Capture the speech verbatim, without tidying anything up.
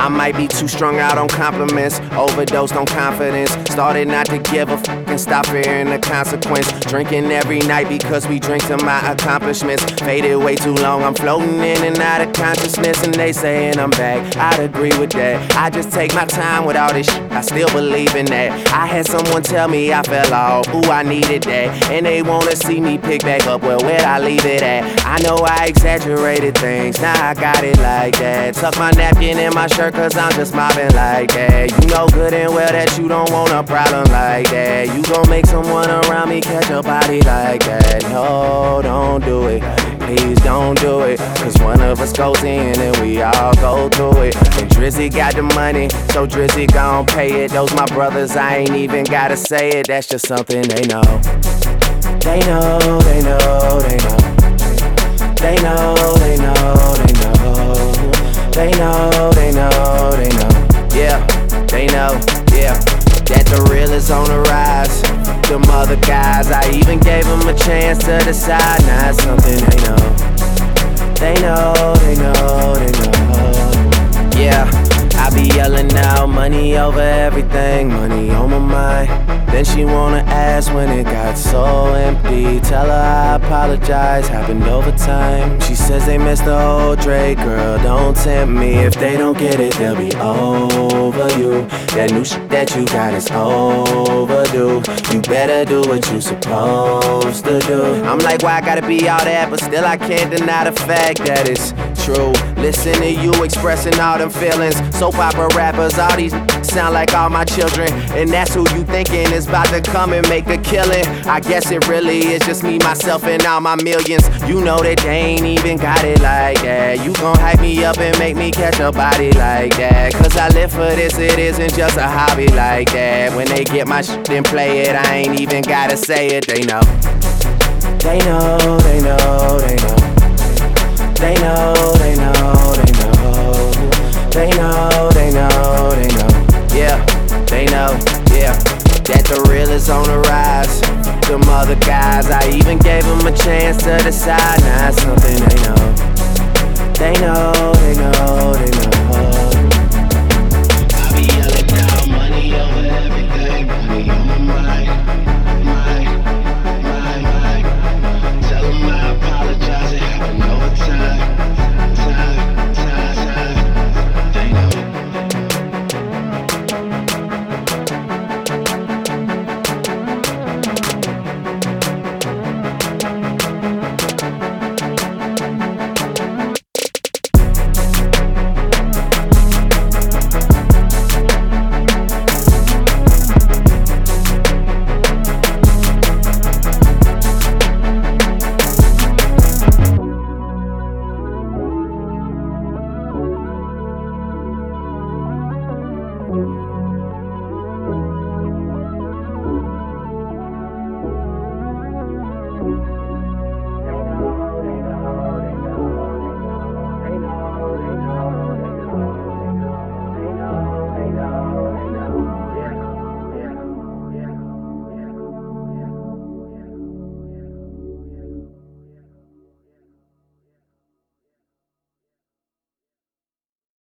I might be too strung out on compliments, overdosed on confidence. Started not to give a f and stop fearing the consequence. Drinking every night because we drink to my accomplishments. Faded way too long, I'm floating in and out of consciousness, and they saying I'm back. I'd agree with that. I just take my time with all this shit, I still believe in that. I had someone tell me I fell off, ooh, I needed that. And they wanna see me pick back up, well, where'd I leave it at? I know I exaggerated things, now I got it like that. Tuck my napkin in my shirt cause I'm just mobbing like that. You know good and well that you don't want a problem like that. You gon' make someone around me catch a body like that. No, don't do it, please don't do it. Cause one of us goes in and we all go through it. And Drizzy got the money, so Drizzy gon' pay it. Those my brothers, I ain't even gotta say it. That's just something they know. They know, they know, they know. They know, they know, they know. They know, they know, they know. Yeah, they know, yeah. That the real is on the rise. Them other guys, I even gave them a chance to decide. Now it's something they know. They know, they know, they know. Yeah, I be yelling out money over everything, money on my mind. Then she wanna ask when it got so empty. Tell her I apologize, happened over time. She says they missed the old Drake, girl, don't tempt me. If they don't get it, they'll be over you. That new shit that you got is overdue. You better do what you supposed to do. I'm like, why I gotta be all that? But still I can't deny the fact that it's true. Listen to you expressing all them feelings. Soap opera rappers, all these sound like all my children. And that's who you thinking is about to come and make a killing. I guess it really is just me, myself, and all my millions. You know that they ain't even got it like that. You gon' hype me up and make me catch a body like that. Cause I live for this, it isn't just a hobby like that. When they get my shit and play it, I ain't even gotta say it, they know. They know, they know, they know. They know, they know, they know. They know, they know, they know. Yeah, they know, yeah. That the real is on the rise. Them other guys, I even gave them a chance to decide. Now it's something they know. They know, they know, they know.